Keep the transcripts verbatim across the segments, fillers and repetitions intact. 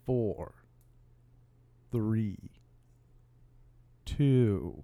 four, three, two.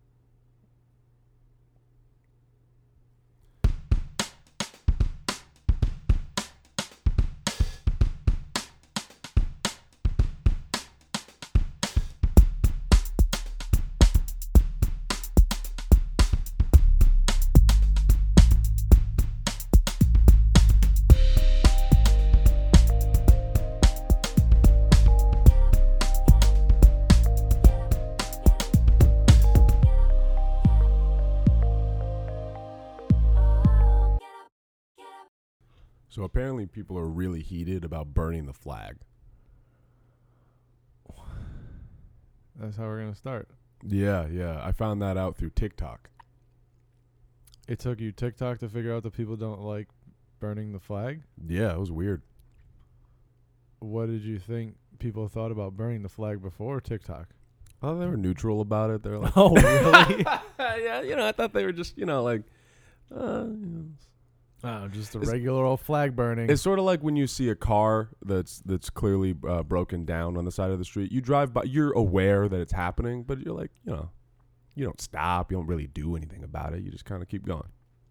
So apparently people are really heated about burning the flag. That's how we're going to start. Yeah, yeah. I found that out through TikTok. It took you TikTok to figure out that people don't like burning the flag? Yeah, it was weird. What did you think people thought about burning the flag before TikTok? Oh, they were neutral about it. They were like, Oh, really? yeah, you know, I thought they were just, you know, like, uh, you know. Oh, just a It's- regular old flag burning. It's sort of like when you see a car that's that's clearly uh, broken down on the side of the street. You drive by, you're aware that it's happening, but you're like, you know, you don't stop. You don't really do anything about it. You just kind of keep going.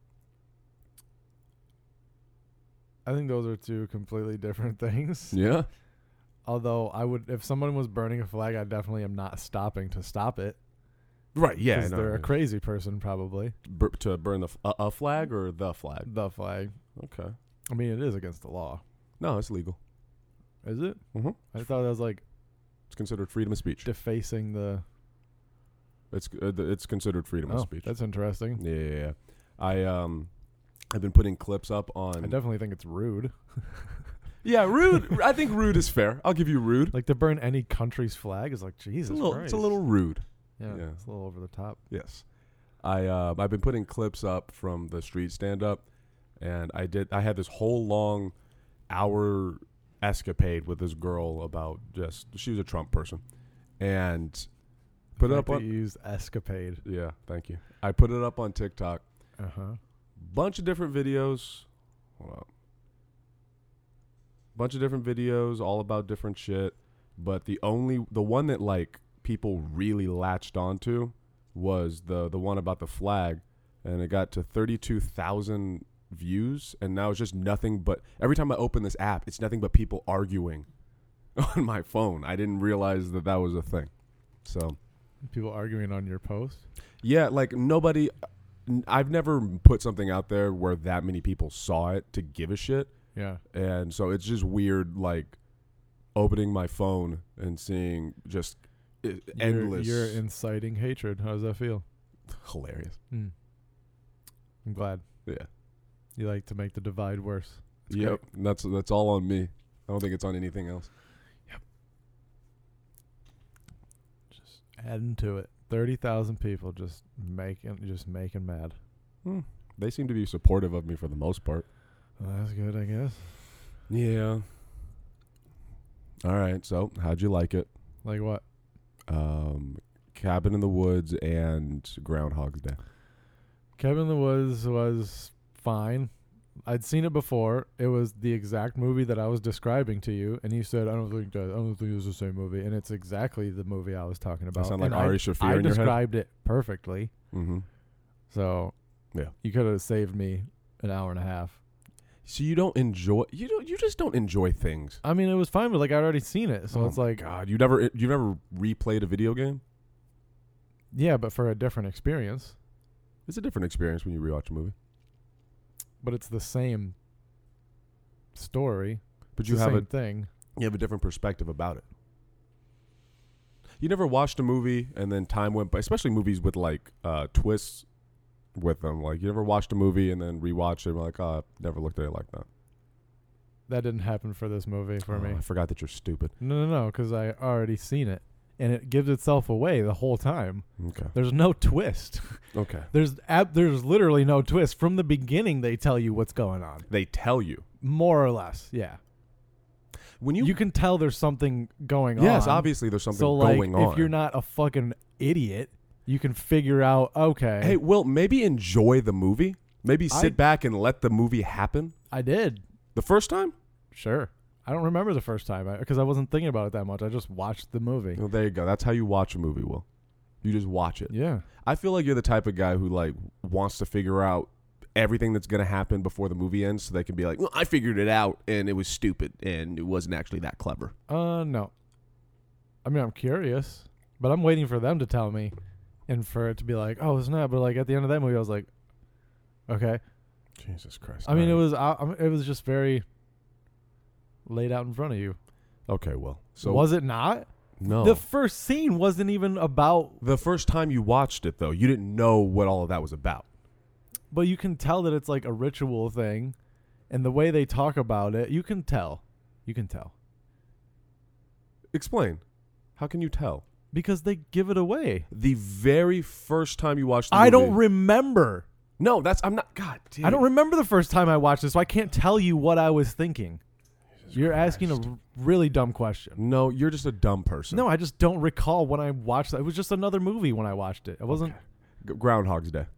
I think those are two completely different things. Yeah. Although I would, if someone was burning a flag, I definitely am not stopping to stop it. Right. Yeah. 'Cause no, they're yeah. a crazy person, probably. Bur- to burn the f- a, a flag or the flag. The flag. Okay. I mean, it is against the law. No, it's legal. Is it? Mm-hmm. I thought that was like It's considered freedom of speech. defacing the. It's uh, th- it's considered freedom of Oh, speech. that's interesting. Yeah, yeah, yeah. I um, I've been putting clips up on. I definitely think it's rude. Yeah, rude. I think rude is fair. I'll give you rude. Like to burn any country's flag is like Jesus It's a little, Christ. it's a little rude. yeah, yeah. it's a little over the top. Yes. I uh, I've been putting clips up from the street stand up, and I did. I had this whole long hour escapade with this girl about just she was a Trump person, and put The it fact up that on. you used escapade. Yeah, thank you. I put it up on TikTok. Uh huh. Bunch of different videos. Hold up. Bunch of different videos, all about different shit. But the only, the one that like people really latched onto was the the one about the flag, and it got to thirty-two thousand views, and now it's just nothing but every time I open this app, it's nothing but people arguing on my phone. I didn't realize that that was a thing. So People arguing on your post. yeah, like nobody. n- I've never put something out there where that many people saw it to give a shit. Yeah. And so it's just weird, like opening my phone and seeing just i- endless. You're, you're inciting hatred. How does that feel? hilarious. Mm. I'm glad. Yeah. You like to make the divide worse. It's Yep. great. And That's that's all on me. I don't think it's on anything else. Just adding to it. Thirty thousand people just making just making mad. Hmm. They seem to be supportive of me for the most part. Well, that's good, I guess. Yeah. All right. So how'd you like it? Like what? Um, Cabin in the Woods and Groundhog's Day. Cabin in the Woods was fine. I'd seen it before. It was the exact movie that I was describing to you, and you said, "I don't think that. I don't think it's the same movie." And it's exactly the movie I was talking about. That sound like And Ari I, Shaffir I in your head? described it perfectly. Mm-hmm. So, Yeah. you could have saved me an hour and a half. So you don't enjoy you don't you just don't enjoy things. I mean, it was fine, but like I'd already seen it, so Oh it's my like, God, you never you never replayed a video game? yeah, but for a different experience. It's a different experience when you rewatch a movie. But it's the same story. But It's you the have same a thing. you have a different perspective about it. You never watched a movie and then time went by, especially movies with like uh, twists with them. Like you never watched a movie and then rewatched it and like, oh, I never looked at it like that. That didn't happen for this movie for Oh, me. I forgot that you're stupid. No, no, no, because I already seen it, and it gives itself away the whole time. Okay. There's no twist. Okay. There's ab- there's literally no twist from the beginning. They tell you what's going on, They tell you. more or less. Yeah, When you, you, can tell there's something going Yes, on. obviously there's something so like, going on. if you're not a fucking idiot, you can figure out. Okay, Hey, Will, maybe enjoy the movie. Maybe sit I- back and let the movie happen. I did. The first time? Sure, I don't remember the first time because I, I wasn't thinking about it that much. I just watched the movie. Well, there you go. That's how you watch a movie, Will. You just watch it. Yeah. I feel like you're the type of guy who like wants to figure out everything that's going to happen before the movie ends so they can be like, well, I figured it out and it was stupid and it wasn't actually that clever. Uh, no. I mean, I'm curious, but I'm waiting for them to tell me and for it to be like, oh, it's not. But like at the end of that movie, I was like, okay. Jesus Christ. I mean, it All right. was uh, it was just very laid out in front of you. Okay, well. So was it not? No. The first scene wasn't even about. The first time you watched it, though, you didn't know what all of that was about. But you can tell that it's like a ritual thing, and the way they talk about it, you can tell. You can tell. Explain. How can you tell? Because they give it away. The very first time you watched the movie. I don't remember. No, that's, I'm not, God damn. I don't remember the first time I watched this, so I can't tell you what I was thinking. Jesus You're Christ. asking a r- really dumb question. No, you're just a dumb person. No, I just don't recall when I watched it. It was just another movie when I watched it. It wasn't. Okay. G- Groundhog's Day.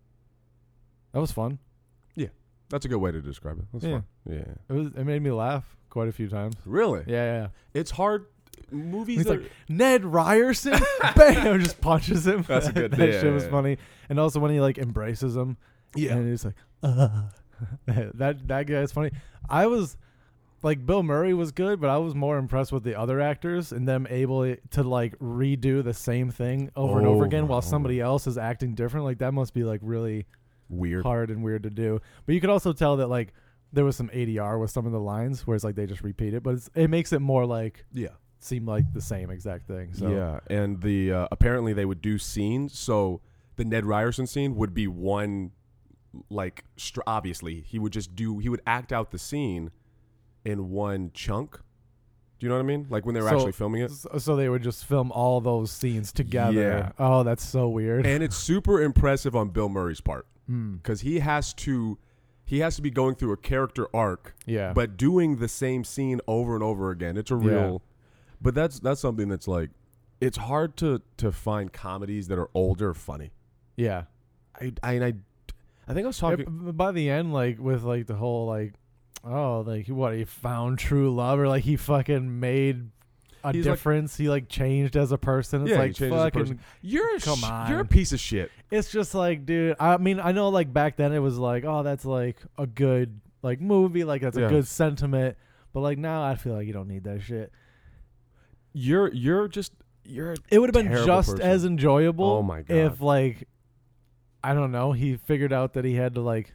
That was fun. That's a good way to describe it. That's Yeah. fun. Yeah. It was. It made me laugh quite a few times. Really? Yeah, yeah. yeah. It's hard. Movies He's that like, Ned Ryerson, bam, just punches him. That's a good- that yeah, shit was yeah. funny. And also when he like embraces him, and he's like, uh. that that guy's funny. I was like, Bill Murray was good, but I was more impressed with the other actors and them able to like redo the same thing over and over again Over while and over. somebody else is acting different. Like that must be like really Weird. hard and weird to do. But you could also tell that like there was some A D R with some of the lines, whereas like they just repeat it, but it's, it makes it more like Yeah. seem like the same exact thing. So Yeah, and the uh, apparently they would do scenes. So the Ned Ryerson scene would be one, like str- obviously he would just do he would act out the scene in one chunk. Do you know what I mean? Like when they were So- actually filming it. So, so they would just film all those scenes together. Yeah. Oh, that's so weird. And it's super impressive on Bill Murray's part Hmm. because he has to he has to be going through a character arc, Yeah. but doing the same scene over and over again. It's a Yeah. real. But that's that's something that's like, it's hard to to find comedies that are older funny. yeah. I I I, I think I was Yeah, talking. b- by the end, like with like the whole like, oh, like what he found true love, or like he fucking made a He's like- difference. he like changed as a person. It's Yeah, he like changed as a fucking. person. You're a Come sh- on. You're a piece of shit. It's just like, dude. I mean, I know like back then it was like, oh, that's like a good like movie, like that's Yeah. a good sentiment. But like now, I feel like you don't need that shit. You're you're just you're. a It would have been terrible just person. as enjoyable. Oh my God. If like, I don't know, he figured out that he had to like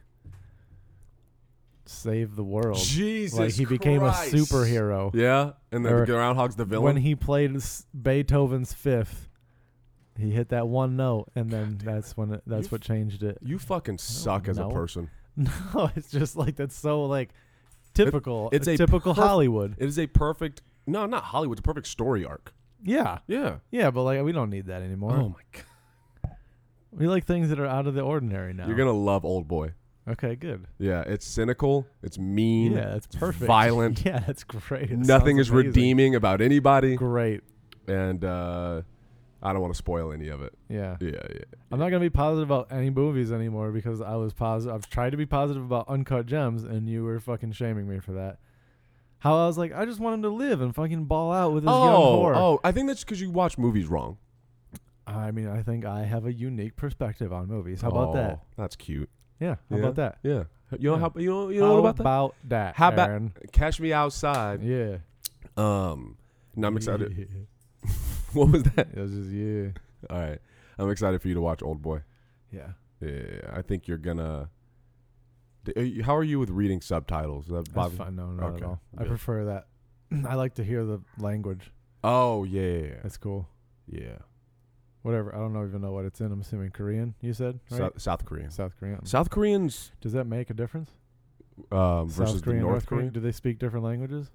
save the world. Jesus, like he became Christ. a superhero Yeah, and then Or the Groundhog's the villain. when he played s- Beethoven's Fifth. He hit that one note, and then that's when it, that's You what changed it. you fucking suck as a know. person. No, it's just like that's so like typical. it's a typical perf- Hollywood. It is a perfect. No, not Hollywood. It's a perfect story arc. Yeah, Yeah. yeah, but like we don't need that anymore. Oh my god. We like things that are out of the ordinary now. You're gonna love Old Boy. okay, good. Yeah, it's cynical. It's mean. Yeah, that's perfect. Violent. Yeah, that's great. It Nothing sounds is amazing. redeeming about anybody, Great. and uh, I don't want to spoil any of it. Yeah. Yeah, yeah. I'm not gonna be positive about any movies anymore because I was positive. I've tried to be positive about Uncut Gems, and you were fucking shaming me for that. How I was like, I just want him to live and fucking ball out with his young Oh, whore. oh, I think that's because you watch movies wrong. I mean, I think I have a unique perspective on movies. How about that? Oh, that's cute. Yeah. How Yeah. about that? Yeah. You know Yeah. how you know you know How what about that? about that? How about- Aaron? Catch Me Outside. Yeah. Um, no, I'm excited. Yeah. What was that? It was just yeah. All right, I'm excited for you to watch Old Boy. Yeah. Yeah, I think you're gonna. D- are you- How are you with reading subtitles? Does that That's bother- fine. No, not Okay, at all. I good. prefer that. I like to hear the language. Oh yeah, yeah, yeah. That's cool. yeah. Whatever. I don't know even know what it's in. I'm assuming Korean. You said right? South, South Korean. South Korean. South Koreans Does that make a difference? um, versus South Korean, the North Korean. Do they speak different languages?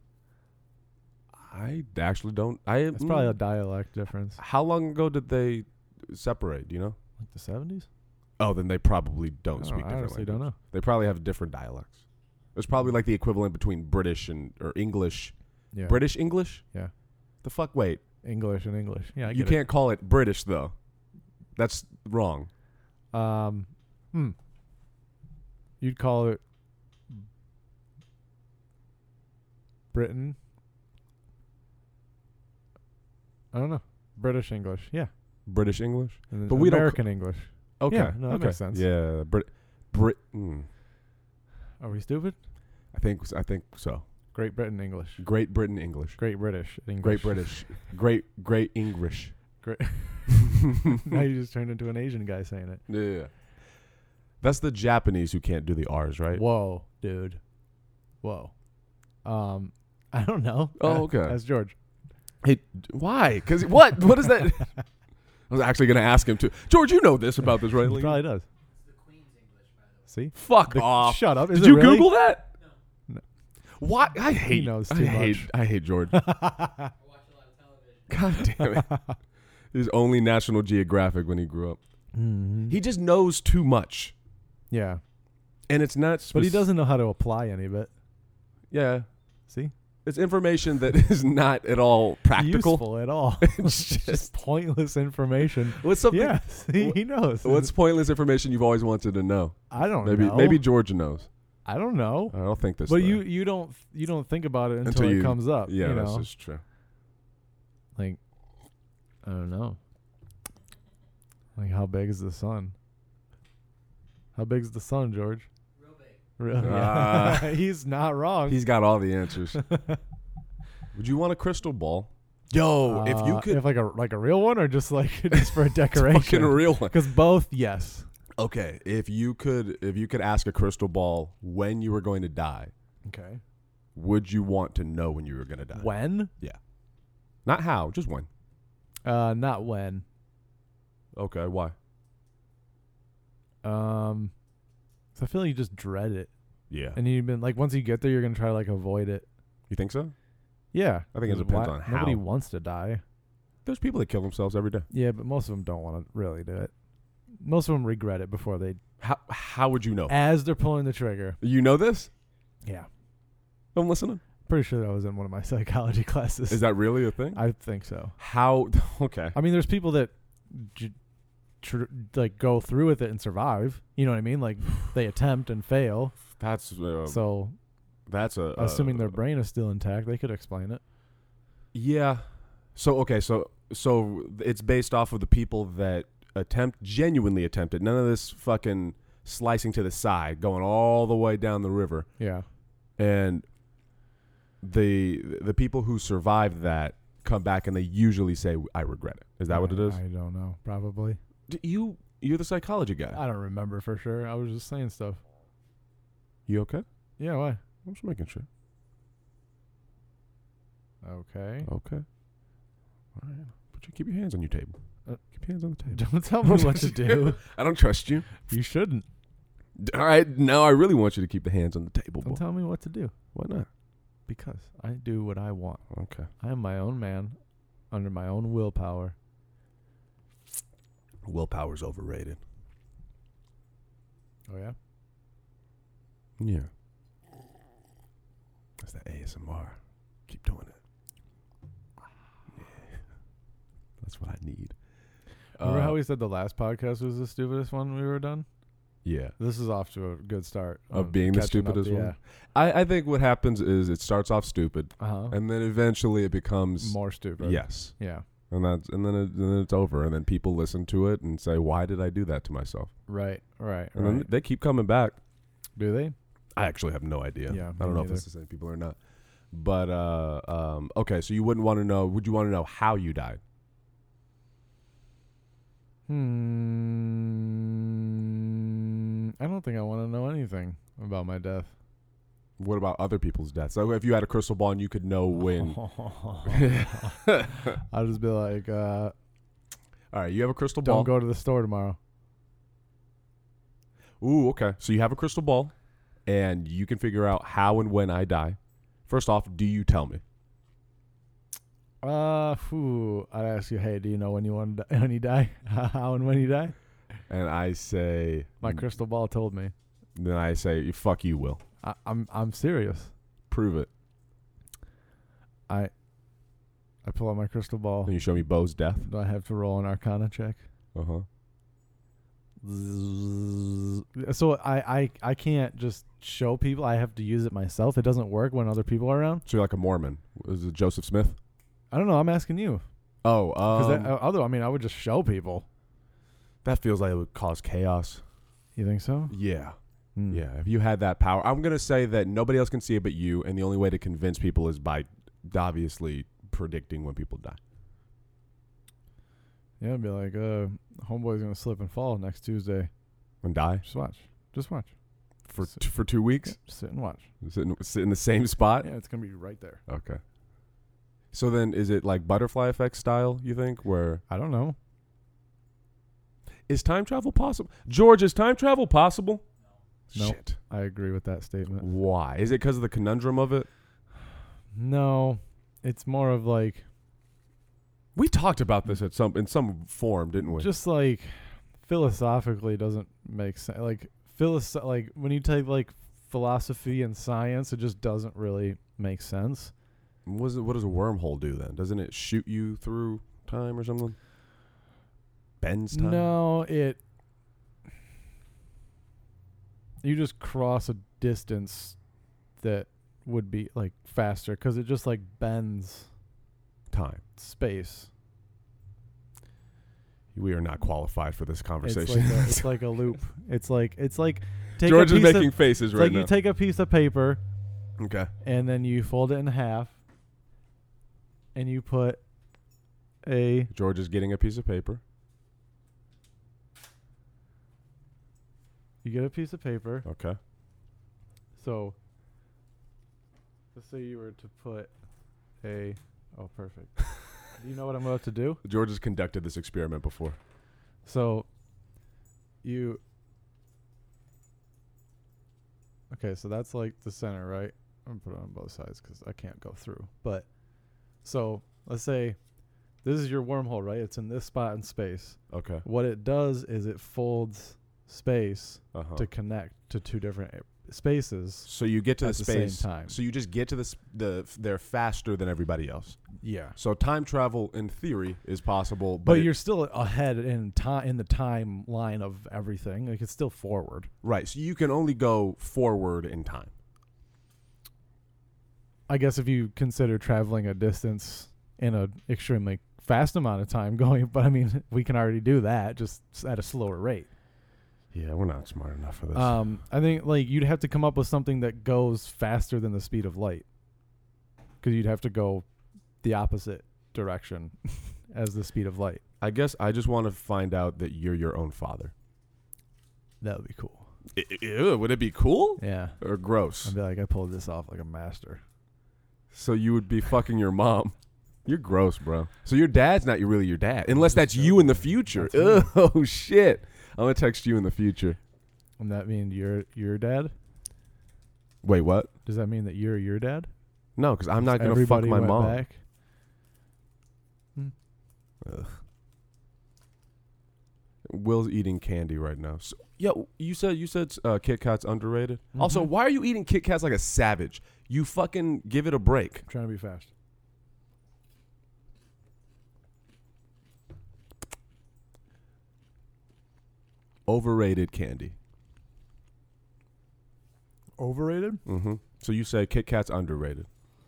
I actually don't. I. It's probably a mm, dialect difference. How long ago did they separate? Do you know? Like the seventies? Oh, then they probably don't I, speak don't, I different honestly languages. don't know. They probably have different dialects. It's probably like the equivalent between British and or English. Yeah. British English? Yeah. The fuck? Wait. English and English. Yeah, I You get can't call it British though. That's wrong. it. Um, hmm. You'd call it Britain. I don't know. British English. Yeah. British English. And then But we don't American English. Okay. Yeah, no, that okay. makes sense. Yeah. Brit. Brit. Mm, Are we stupid? I think. I think so. Great Britain English. Great Britain English. Great British English. Great British. Great. Great English. Great. Now you just turned into an Asian guy saying it. Yeah. That's the Japanese who can't do the R's, right? Whoa, dude. Whoa. Um, I don't know. Oh, Uh, okay. That's George. Hey, d- why? Because what? What is that? I was actually going to ask him to. George, you know this about this, right? He probably does. See? Fuck The- off. Shut up. Is Did it you really? Google that? No. No. Why? I hate. knows I too hate. much. I hate George. God damn it. He was only National Geographic when he grew up. Mm-hmm. He just knows too much, Yeah. and it's not. But he spec- doesn't know how to apply any of it. Yeah, See? it's information that is not at all practical. Useful at all. It's It's just pointless information. What's something? Yeah. See, he knows. What's pointless information you've always wanted to know? I don't Maybe know. maybe Georgia knows. I don't know. I don't think this. But though. you you don't you don't think about it until, Until it you- comes up. Yeah, you that's know? just true. Like, I don't know. Like, how big is the sun? How big is the sun, George? Real big. Really? Ah. He's not wrong. He's got all the answers. Would you want a crystal ball? Yo, if you Uh, could, if like a like a real one, or just like just for a fucking decoration. real one. Because both, yes. Okay, if you could, if you could ask a crystal ball when you were going to die, Okay. would you want to know when you were going to die? When? Not how, just when. Uh, not when. Okay, why? Um, so I feel like you just dread it, Yeah. and you've been like once you get there, you're gonna try to like avoid it. You think so? Yeah. I think it 'Cause depends why- on how. Nobody wants to die. There's people that kill themselves every day. Yeah, but most of them don't want to really do it. Most of them regret it before they, How how would you know? as they're pulling the trigger. You know this? Yeah. I'm listening. Pretty sure that was in one of my psychology classes. Is that really a thing? I think so. How? Okay. I mean, there's people that j- tr- like go through with it and survive. You know what I mean? Like they attempt and fail. That's uh, So, that's a assuming uh, their brain is still intact, they could explain it. Yeah. So okay, so so it's based off of the people that attempt genuinely attempt it. None of this fucking slicing to the side, going all the way down the river. Yeah. And the the people who survive that come back and they usually say, "I regret it." Is that what it I- is? I don't know. Probably. D- you you're the psychology guy. I don't remember for sure. I was just saying stuff. You okay? Yeah. Why? I'm just making sure. Okay. Okay. All right. Put your, keep your hands on your table. Uh, keep your hands on the table. Don't tell me what to do. I don't trust you. You shouldn't. D- All right. Now I really want you to keep the hands on the table. Don't boy. tell me what to do. Why not? Because I do what I want. Okay. I am my own man, under my own willpower. Willpower's overrated. Oh yeah. Yeah. That's that A S M R. Keep doing it. Yeah. That's what I need. Remember Uh, how we said the last podcast was the stupidest one we were done? Yeah. This is off to a good start. Of being the catching up, stupidest one? Yeah. I, I think what happens is it starts off stupid, Uh huh. and then eventually it becomes More stupid. yes, Yeah. and that's and then it, and then it's over, and then people listen to it and say, "Why did I do that to myself?" Right. Right. And then Right. they keep coming back. Do they? I actually have no idea. Yeah, I don't me know if neither. it's the same people or not. But uh, um, okay, so you wouldn't want to know? Would you want to know how you died? Hmm. I don't think I want to know anything about my death. What about other people's deaths? So if you had a crystal ball and you could know when. I'll just be like, uh, All right, you have a crystal ball. don't go to the store tomorrow. Ooh, okay. So you have a crystal ball, and you can figure out how and when I die. First off, do you tell me? Uh, whew, I'd ask you, hey, do you know when you want to die, when you die? How and when you die? And I say, My crystal ball told me. then I say, fuck you, Will. I, I'm I'm serious. Prove it. I I pull out my crystal ball. Then you show me Bo's death. Do I have to roll an Arcana check? Uh huh. zzz. So I, I I can't just show people. I have to use it myself. It doesn't work when other people are around. So you're like a Mormon. Is it Joseph Smith? I don't know. I'm asking you. Oh, Because um, that, uh, other, I mean, I would just show people. that feels like it would cause chaos. You think so? Yeah. Hmm. Yeah, if you had that power, I'm gonna say that nobody else can see it but you, and the only way to convince people is by obviously predicting when people die. Yeah, it'd be like, uh, homeboy's gonna slip and fall next Tuesday. And die Just watch. Just watch. for Sit- t- for two weeks, Yeah, just sit and watch. sit, in, sit in the same spot. Yeah, it's gonna be right there. Okay. So then, is it like butterfly effect style? You think where I don't know. is time travel possible? George, is time travel possible? No. Shit. I agree with that statement. Why? Is it because of the conundrum of it? No, it's more of like We talked about this at some in some form, didn't we? just like philosophically doesn't make sense. Like philosoph- like when you take like philosophy and science, it just doesn't really make sense. What does, it, what does a wormhole do then? Doesn't it shoot you through time or something? Bends time? No, it you just cross a distance that would be like faster because it just like bends Time. space. We are not qualified for this It's conversation. like a, it's like a loop. It's like it's like take George a is piece making of, faces it's right like now. you take a piece of paper Okay. and then you fold it in half and you put a George is getting a piece of paper. you get a piece of paper. Okay. So let's say you were to put a oh perfect. Do you know what I'm about to do? George has conducted this experiment before. So you okay, so that's like the center, right? I'm gonna put it on both sides because I can't go through. But so let's say this is your wormhole, right? It's in this spot in space. Okay. What it does is it folds space Uh-huh. to connect to two different a- spaces. So you get to at the the same space. time. So you just get to the sp- the f- they're faster than everybody else. Yeah. So time travel in theory is possible, but, But it- you're still ahead in time in the timeline of everything. Like it's still forward. right. So you can only go forward in time. I guess if you consider traveling a distance in a extremely fast amount of time going, but I mean, we can already do that just s- at a slower rate. Yeah, we're not smart enough for this. Um, I think like you'd have to come up with something that goes faster than the speed of light, because you'd have to go the opposite direction as the speed of light. I guess I just want to find out that you're your own father. That would be cool. I- I- ew, would it be cool Yeah, or gross? I'd be like, I pulled this off like a master. So you would be fucking your mom. You're gross, bro. So your dad's not really your dad, unless that's you in the future. That's me. Oh shit! I'm gonna text you in the future. And that mean you're your dad? Wait, what? Does that mean that you're your dad? No, because I'm not gonna Everybody fuck my went mom. back? Ugh. Will's eating candy right now. So, yo, you said you said uh, Kit Kat's underrated. Mhm. Also, why are you eating Kit Kats like a savage? You fucking give it a break. I'm trying to be fast. Overrated candy. Overrated? Mm-hmm. So you say Kit Kat's underrated.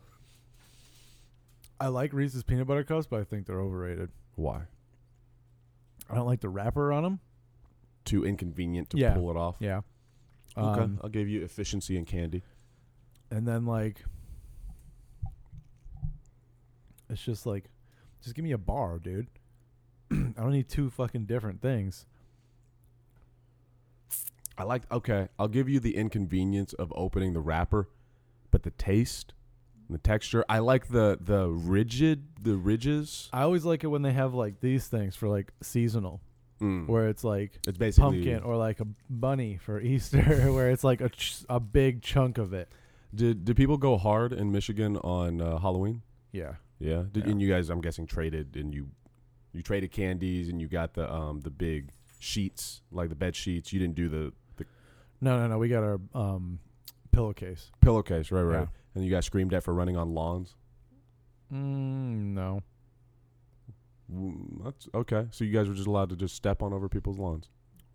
I like Reese's peanut butter cups, but I think they're overrated. Why? I don't like the wrapper on them. Too inconvenient to Yeah. pull it off. Yeah. Okay, Um, I'll give you efficiency in candy. and then like, it's just like, just give me a bar, dude. I don't need two fucking different things. I like. Okay, I'll give you the inconvenience of opening the wrapper, but the taste, and the texture. I like the the rigid, the ridges. I always like it when they have like these things for like seasonal, Mm. where it's like It's basically pumpkin or like a bunny for Easter, where it's like a ch- a big chunk of it. Did did people go hard in Michigan on uh, Halloween? Yeah. Yeah. Did Yeah. and you guys? I'm guessing traded and you you traded candies and you got the um the big sheets like the bed sheets. You didn't do the the No, no, no. We got our um, pillowcase. pillowcase, right? Right. Yeah. And you got screamed at for running on lawns. Mm, no. Mm, That's okay. So you guys were just allowed to just step on over people's lawns.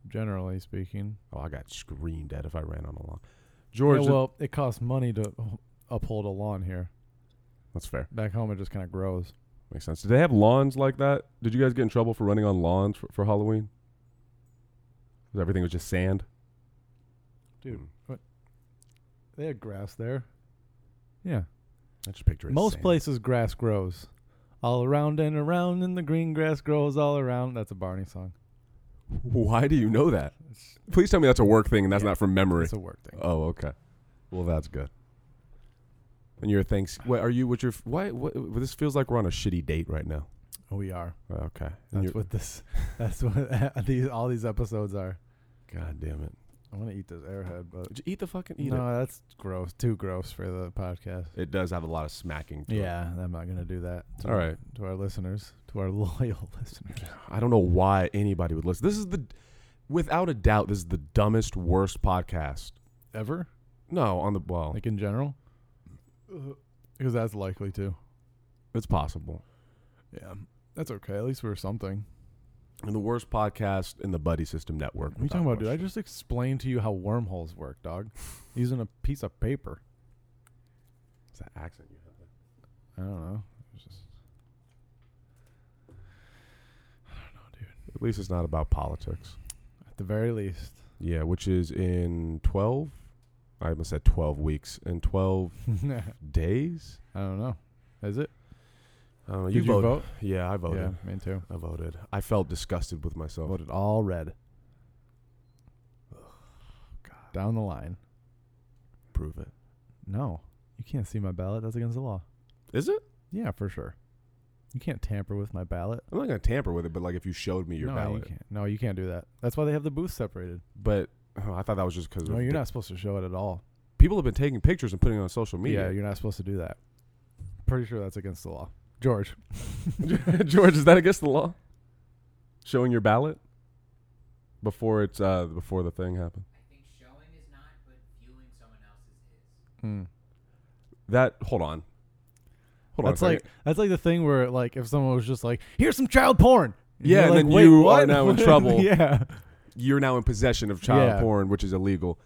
generally speaking. Oh, I got screamed at if I ran on a lawn. George, Yeah, well, it costs money to uphold a lawn here. that's fair. Back home, it just kind of grows. Makes sense. Did they have lawns like that? Did you guys get in trouble for running on lawns for, for Halloween? 'Cause everything was just sand? Dude, Mm. what? They had grass there. Yeah. I just picture it. Most sand. places, grass grows. All around and around, and the green grass grows all around. That's a Barney song. Why do you know that? It's, Please tell me that's a work thing and that's Yeah, not from memory. it's a work thing. Oh, okay. Well, that's good. And your thanks. What are you? What's your? Why? What? This feels like we're on a shitty date right now. Oh, we are. Okay. And That's you're- what this. That's what these all these episodes are. God damn it! I want to eat this Airhead, but Did you eat the fucking eat no, that's gross. Too gross for the podcast. it. It does have a lot of smacking. To Yeah, I'm not gonna do that. To, All right. to our listeners, to our loyal listeners. it. I don't know why anybody would listen. This is the, without a doubt, this is the dumbest, worst podcast. Ever, No, on the well, like in general, because that's likely to. it's possible. Yeah, that's okay. At least we're something. And the worst podcast in the Buddy System Network. What are you talking about, dude? I just explained to you how wormholes work, dog. Using a piece of paper. What's that accent you have there? I don't know. It's just, I don't know, dude. At least it's not about politics. At the very least. Yeah, which is in twelve. I almost said twelve weeks. In twelve I days. don't know. Is it? I don't know. Did you voted. vote? Yeah, I voted. Yeah, me too. I voted. I felt disgusted with myself. Voted all red. Down the line. Prove it. No. You can't see my ballot. That's against the law. Is it? Yeah, for sure. You can't tamper with my ballot. I'm not gonna tamper with it, but like if you showed me your no, ballot. You can't. No, you can't do that. That's why they have the booths separated. But oh, I thought that was just because. No, you're not supposed to show it at all. People have been taking pictures and putting it on social Yeah, media. you're not supposed to do that. Pretty sure that's against the law. George. George, is that against the law? Showing your ballot before it's uh before the thing happened. I think showing is not, but viewing someone else's is. Hmm. That hold on. Hold That's on. a like second. that's like the thing where like if someone was just like, here's some child porn. Yeah, you're and like, then "Wait, you what?" are now in trouble. Yeah. You're now in possession of child Yeah. porn, which is illegal.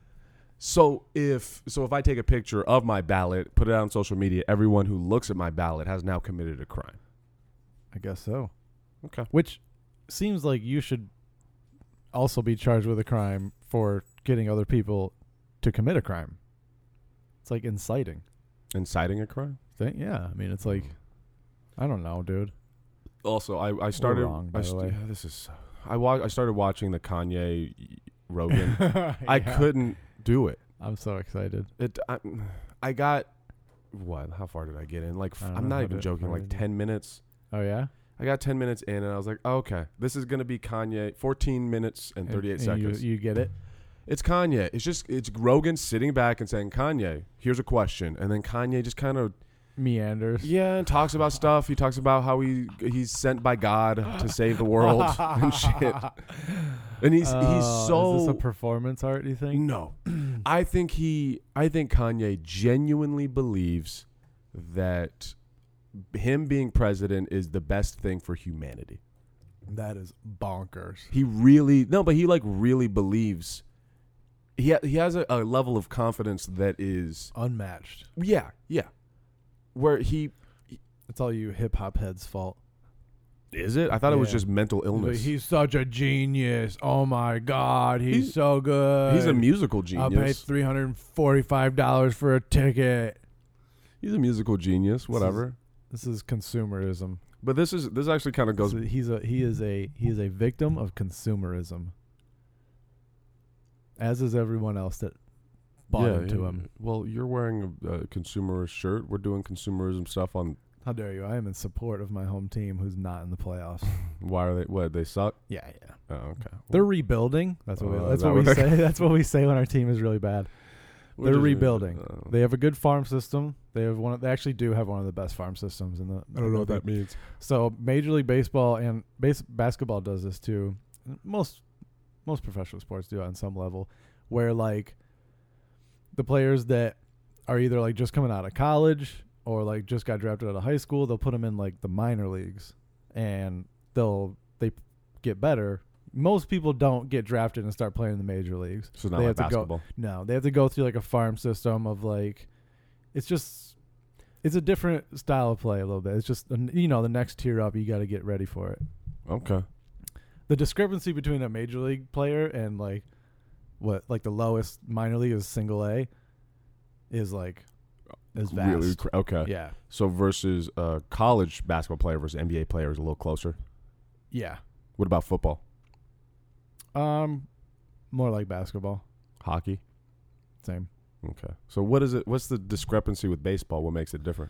So if so if I take a picture of my ballot, put it out on social media, everyone who looks at my ballot has now committed a crime. I guess so. Okay. Which seems like you should also be charged with a crime for getting other people to commit a crime. It's like inciting. Inciting a crime? Thing? Yeah. I mean, it's like, I don't know, dude. Also, I, I started wrong, by I the st- way. yeah, this is I wa- I started watching the Kanye Rogan. I Yeah. couldn't do it. I'm so excited. It I, I got what? How far did I get in? Like I don't I'm know not how even to- joking. how Like to- ten minutes. Oh, yeah? I got ten minutes in, and I was like, oh, okay, this is gonna be Kanye. fourteen minutes and thirty-eight And- and you- seconds. You, get it? It's Kanye. It's just it's Rogan sitting back and saying, Kanye, here's a question, and then Kanye just kind of Meanders. yeah and talks about stuff. He talks about how he he's sent by God to save the world and shit. And he's he's Uh, so Is this a performance art, do you think? no. I think he I think Kanye genuinely believes that him being president is the best thing for humanity. That is bonkers. He really no, but he like really believes. He ha- he has a, a level of confidence that is Unmatched. yeah yeah, where he It's all you hip hop heads' fault. is it. I thought it was Yeah. just mental illness. He's such a genius. Oh my God, he's, He's- so good. He's a musical I'll pay genius. three hundred and forty-five dollars for a ticket. He's a musical genius. Whatever. This is consumerism. But this is this actually kind of goes. So he's a he is a he is a victim of consumerism. As is everyone else that bought yeah, into yeah. him. Well, you're wearing a, a consumerist shirt. We're doing consumerism stuff on. How dare you? I am in support of my home team, who's not in the playoffs. Why are they? What they suck? yeah, yeah. Oh, okay. They're rebuilding. That's what Oh, we. is That's that what we what they're- say. That's what we say when our team is really bad. We're They're just- rebuilding. uh, They have a good farm system. They have one. Of, they actually do have one of the best farm systems in the. I don't know what that means. So Major League Baseball and base, basketball does this too. Most most professional sports do it on some level, where like the players that are either like just coming out of college or like just got drafted out of high school, they'll put them in like the minor leagues, and they'll they get better most people don't get drafted and start playing in the major leagues. So it's not They like have to go- basketball. No, they have to go through like a farm system of like, it's just, it's a different style of play a little bit. It's just, you know, the next tier up, you got to get ready for it. Okay. The discrepancy between a major league player and like what, like the lowest minor league is single A is like, is vast. Really? cr- Okay. Yeah. So versus a college basketball player versus N B A player is a little closer. Yeah. What about football? Um, more like basketball. Hockey? Same. Okay. So what is it? What's the discrepancy with baseball? What makes it different?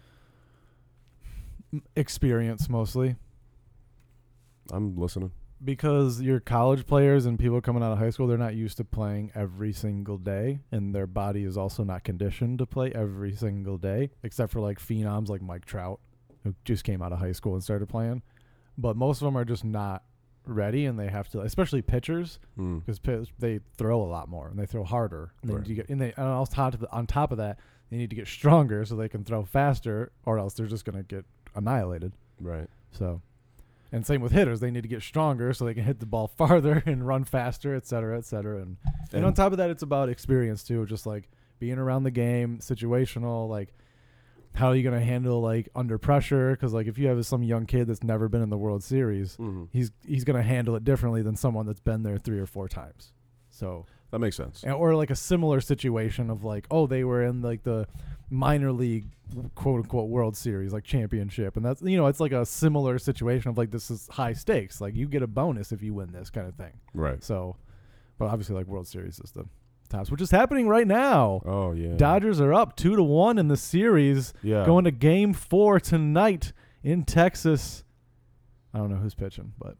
Experience mostly. I'm listening. Because your college players and people coming out of high school, they're not used to playing every single day, and their body is also not conditioned to play every single day, except for like phenoms like Mike Trout, who just came out of high school and started playing. But most of them are just not ready, and they have to, especially pitchers, Hmm. because they throw a lot more and they throw harder. And they Right. need to get, and they and on top of the, on top of that, they need to get stronger so they can throw faster, or else they're just gonna get annihilated. Right. So, and same with hitters, they need to get stronger so they can hit the ball farther and run faster, et cetera, et cetera. And, and, And- on top of that, it's about experience too, just like being around the game, situational, like how are you going to handle like under pressure? Because like if you have some young kid that's never been in the World Series, Mhm. he's he's going to handle it differently than someone that's been there three or four times. So, That makes sense. and- or like a similar situation of like, oh, they were in like the minor league quote unquote World Series, like championship. And that's, you know, it's like a similar situation of like, this is high stakes. Like you get a bonus if you win this kind of thing. Right. So, but obviously like World Series is the tops, which is happening right now. Oh yeah. Dodgers are up two to one in the series, Yeah. going to game four tonight in Texas. I don't know who's pitching, but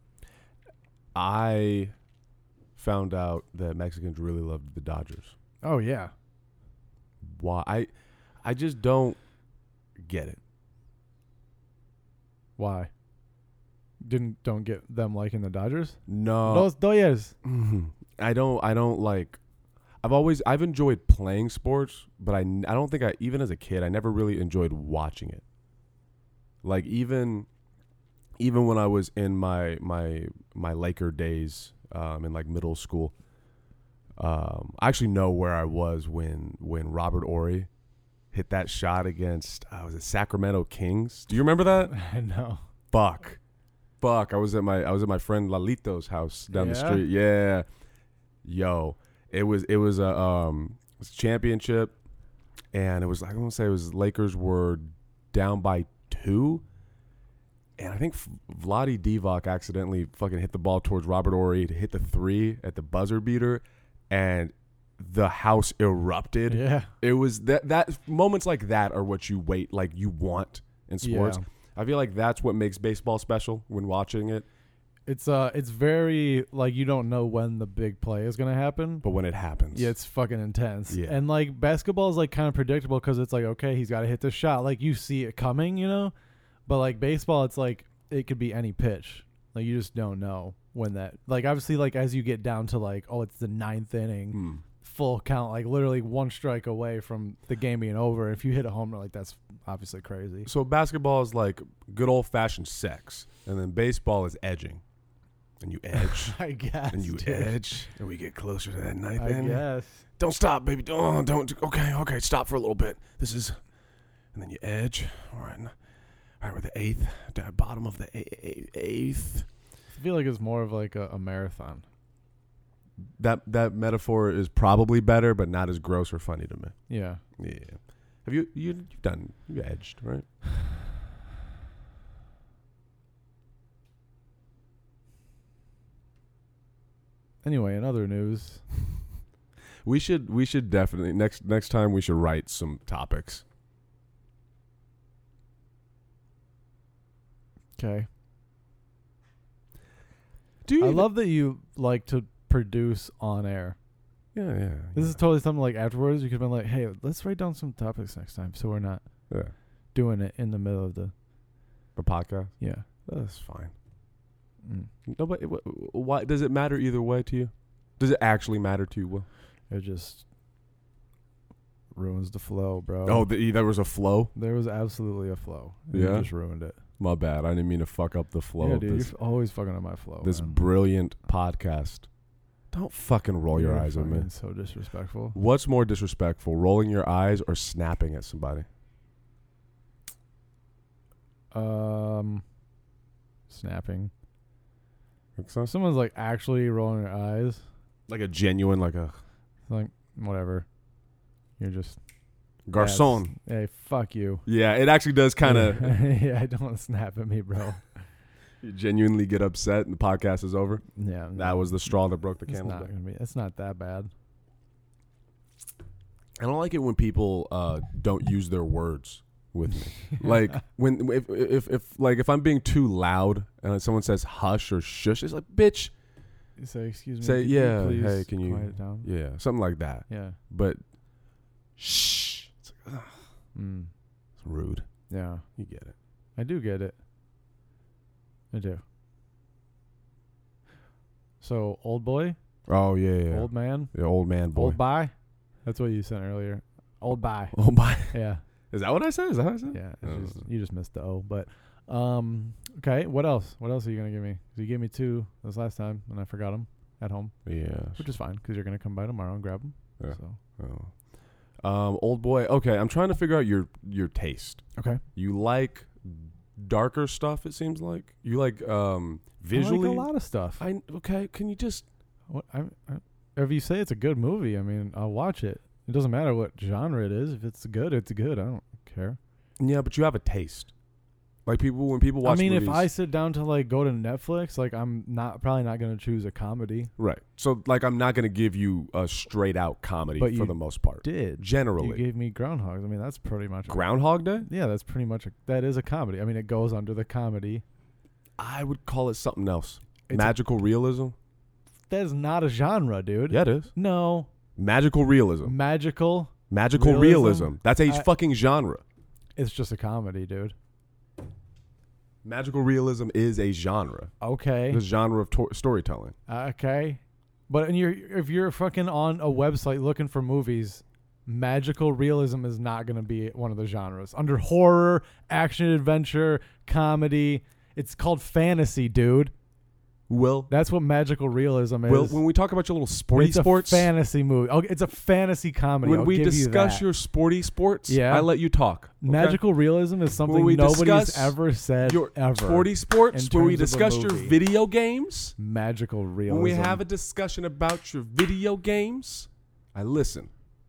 I found out that Mexicans really loved the Dodgers. oh yeah. Why? I I just don't get it. Why? Didn't don't get them liking the Dodgers? No. Los Dodgers. Mhm. I don't I don't like I've always I've enjoyed playing sports, but I, n- I don't think I even as a kid I never really enjoyed watching it. Like even even when I was in my my my Laker days um, in like middle school, um, I actually know where I was when when Robert Horry hit that shot against uh, was it Sacramento Kings? Do you remember that? I know. Fuck. Fuck. I was at my I was at my friend Lalito's house down the Yeah? street. Yeah. Yo. It was it was a um it was a championship, and it was I want to say it was Lakers were down by two. And I think Vlade Divac accidentally fucking hit the ball towards Robert Horry to hit the three at the buzzer beater, and the house erupted. Yeah. It was that that moments like that are what you wait like you want in sports. Yeah. I feel like that's what makes baseball special when watching it. It's uh it's very like you don't know when the big play is going to happen. But when it happens, Yeah, it's fucking intense. Yeah. And like basketball is like kind of predictable because it's like, okay, he's got to hit this shot. Like you see it coming, you know? But like baseball, it's like it could be any pitch. Like you just don't know when that, like obviously like as you get down to like, oh, it's the ninth inning, Hmm. full count, like literally one strike away from the game being over. If you hit a home run, like that's obviously crazy. So basketball is like good old fashioned sex, and then baseball is edging, and you edge, I guess. and you dude. edge, and we get closer to that ninth I inning. guess. Don't stop, baby. Don't don't. Okay, okay. Stop for a little bit. This is, and then you edge. All right, all right. We're the eighth, the bottom of the a- a- eighth. I feel like it's more of like a, a marathon. That that metaphor is probably better, but not as gross or funny to me. Yeah. Yeah. Have you you you've done you edged, right? Anyway, in other news, We should we should definitely next next time we should write some topics. okay. Do you I even- love that you like to produce on air. Yeah, yeah. This yeah. is totally something like afterwards you could have been like, hey, let's write down some topics next time so we're not yeah. doing it in the middle of the A podcast. yeah. That's fine. Mm. No, but it- wh- why does it matter either way to you? Does it actually matter to you, Will? It just ruins the flow, bro. Oh, the, there was a flow. There was absolutely a flow. and Yeah? You just ruined it. My bad. I didn't mean to fuck up the flow yeah, of dude, this you're always fucking up my flow. this man. brilliant podcast. Don't fucking roll your You're eyes at me. fucking So disrespectful. What's more disrespectful, rolling your eyes or snapping at somebody? Um, snapping. Think so? If someone's like actually rolling their eyes, Like a genuine, like a like whatever. You're just garçon. Yes. Hey, fuck you. Yeah, it actually does kind of. yeah, I don't snap at me, bro. You genuinely get upset and the podcast is over. Yeah, That was the straw that broke the It's camel's not back. gonna be. It's not that bad. I don't like it when people uh, don't use their words with me. Like when if, if if like if I'm being too loud and someone says hush or shush, it's like bitch. You say excuse me. Say, could you yeah, please hey, can you- quiet it down? Yeah, something like that. Yeah. But shh, it's, like, ugh, Mm. it's rude. Yeah. You get it. I do get it. I do. So old boy, Oh yeah, yeah. old man, The old man boy. old bye. That's what you said earlier. Old bye. Old boy. Yeah. Is that what I said? Is that what I said? Yeah. It's Uh, just, you just missed the O. But um. Okay. What else? What else are you gonna give me? 'Cause you gave me two this last time, and I forgot them at home, Yeah. which is fine because you're gonna come by tomorrow and grab them. Yeah. So Oh. Um, old boy. Okay, I'm trying to figure out your your taste. okay. You like darker stuff. It seems like you like um visually. I like a lot of stuff. I okay. Can you just What I, I if you say it's a good movie, I mean, I'll watch it. It doesn't matter what genre it is. If it's good, it's good. I don't care. yeah? But you have a taste. Like people when people watch. I mean, movies, if I sit down to like go to Netflix, like I'm not probably not gonna choose a comedy. right. So like I'm not gonna give you a straight out comedy But for you the most part. Did Generally, you gave me Groundhogs? I mean, that's pretty much a, Groundhog Day. yeah. That's pretty much a, that is a comedy. I mean, it goes under the comedy. I would call it something else. It's Magical realism. That is not a genre, dude. Yeah, it is. No. Magical realism. Magical. Magical Realism? realism. That's a I- fucking genre. It's just a comedy, dude. Magical realism is a genre. Okay. The genre of to- storytelling. Okay. But and you're, if you're fucking on a website looking for movies, magical realism is not going to be one of the genres. Under horror, action, adventure, comedy, it's called fantasy, dude. Will, That's what magical realism is. Will, when we talk about your little sporty it's sports, a fantasy movie. Okay, it's a fantasy comedy. when I'll we give you discuss that. your sporty sports, Yeah. I let you talk. okay? Magical realism is something we nobody's discuss ever said your ever. sporty sports, in when we terms of a discuss your movie. video games, Magical realism. when we have a discussion about your video games, I listen.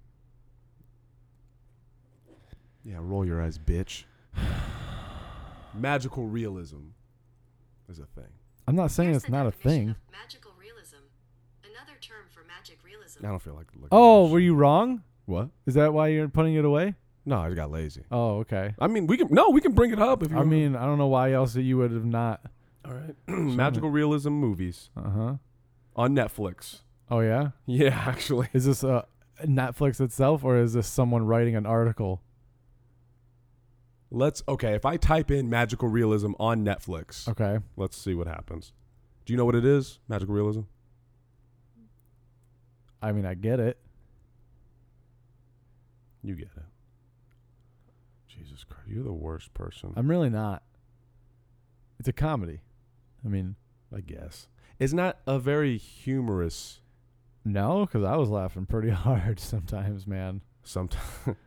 Yeah, roll your eyes, bitch. Magical realism is a thing. I'm not saying Here's it's the not a definition thing. of magical realism. Another term for magic realism. I don't feel like looking. Oh, at this were shit. you wrong? What? Is that why you're putting it away? No, I just got lazy. Oh, okay. I mean, we can no, we can bring it up if you. I mean, I don't know why else that you would have not. all right. Magical realism movies Uh huh. on Netflix. Oh yeah. Yeah, actually. Is this uh, Netflix itself, or is this someone writing an article? Let's okay. If I type in magical realism on Netflix, Okay. let's see what happens. Do you know what it is? Magical realism. I mean, I get it. You get it. Jesus Christ, you're the worst person. I'm really not. It's a comedy. I mean, I guess it's not a very humorous. no, because I was laughing pretty hard sometimes, man. Sometimes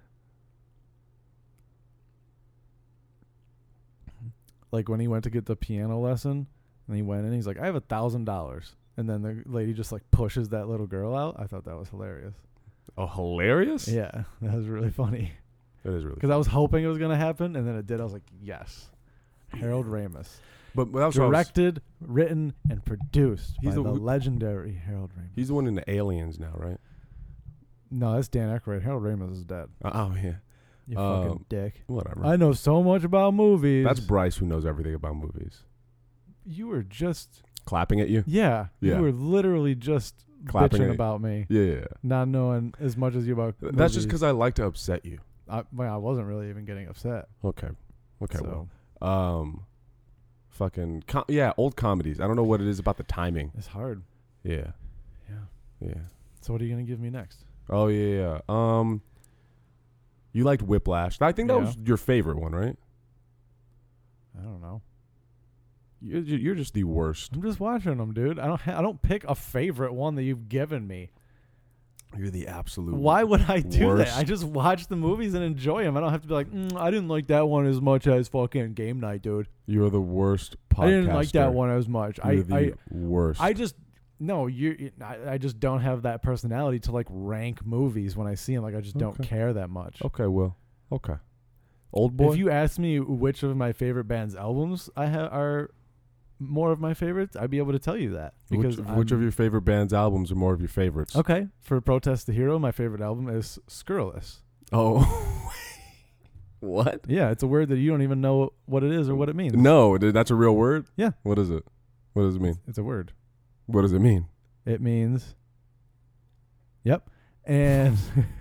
Like when he went to get the piano lesson, and he went in, he's like, "I have a thousand dollars," and then the lady just like pushes that little girl out. I thought that was hilarious. oh, hilarious. Yeah, that was really funny It is really. because I was hoping it was gonna happen, and then it did. I was like, "Yes." Harold Ramis, But, but that was what I was- directed, written, and produced He's by the the, w- legendary Harold Ramis. He's the one in the Aliens now, right? No, that's Dan Aykroyd. Harold Ramis is dead. Uh, oh yeah. You Um, fucking dick. Whatever. I know so much about movies. That's Bryce who knows everything about movies. You were just Clapping at you. yeah. Yeah. You were literally just Clapping bitching at- about me, Yeah. yeah, yeah. not knowing as much as you about. That's just movies. because I like to upset you. I, well, I wasn't really even getting upset. Okay. Okay. so Well. Um. Fucking com- yeah, old comedies. I don't know what it is about the timing. it's hard. Yeah. Yeah. Yeah. So what are you gonna give me next? Oh yeah. yeah. Um. You liked Whiplash. I think that Yeah. was your favorite one, right? I don't know. You're, you're just the worst. I'm just watching them, dude. I don't. Ha- I don't pick a favorite one that you've given me. You're the absolute. Why would I do worst. that? I just watch the movies and enjoy them. I don't have to be like, mm, I didn't like that one as much as fucking Game Night, dude. You're the worst podcaster. I didn't like that one as much. You're I, the I, worst. I just no. You. I, I just don't have that personality to like rank movies when I see them. Like I just don't Okay. care that much. Okay, Will. Okay. Old boy. If you ask me which of my favorite band's albums I ha- are more of my favorites, I'd be able to tell you that because which, which of I'm- your favorite band's albums are more of your favorites? Okay, for Protest the Hero, my favorite album is Scurrilous. Oh. What? Yeah, it's a word that you don't even know what it is or what it means. No, th- that's a real word? Yeah. What is it? What does it mean? It's a word. What does it mean? It means. Yep. And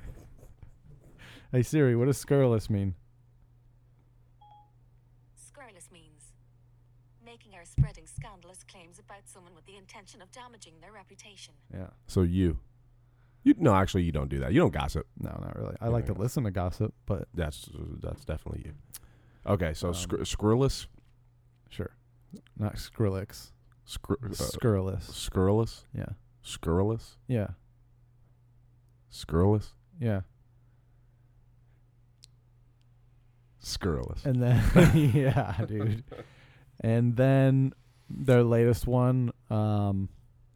hey Siri, what does scurrilous mean? Scurrilous means making or spreading scandalous claims about someone with the intention of damaging their reputation. Yeah. So you. You no, actually you don't do that. You don't gossip. No, not really. I Yeah, like to yeah. listen to gossip, but That's that's definitely you. Okay, so Um, scr- Scurrilous? sure. Not Skrillex. Scr- uh, Scurrilous. Scurrilous? Yeah. Scurrilous? Yeah. Scurrilous? Yeah. Scurrilous. And then yeah, dude. And then their latest one, um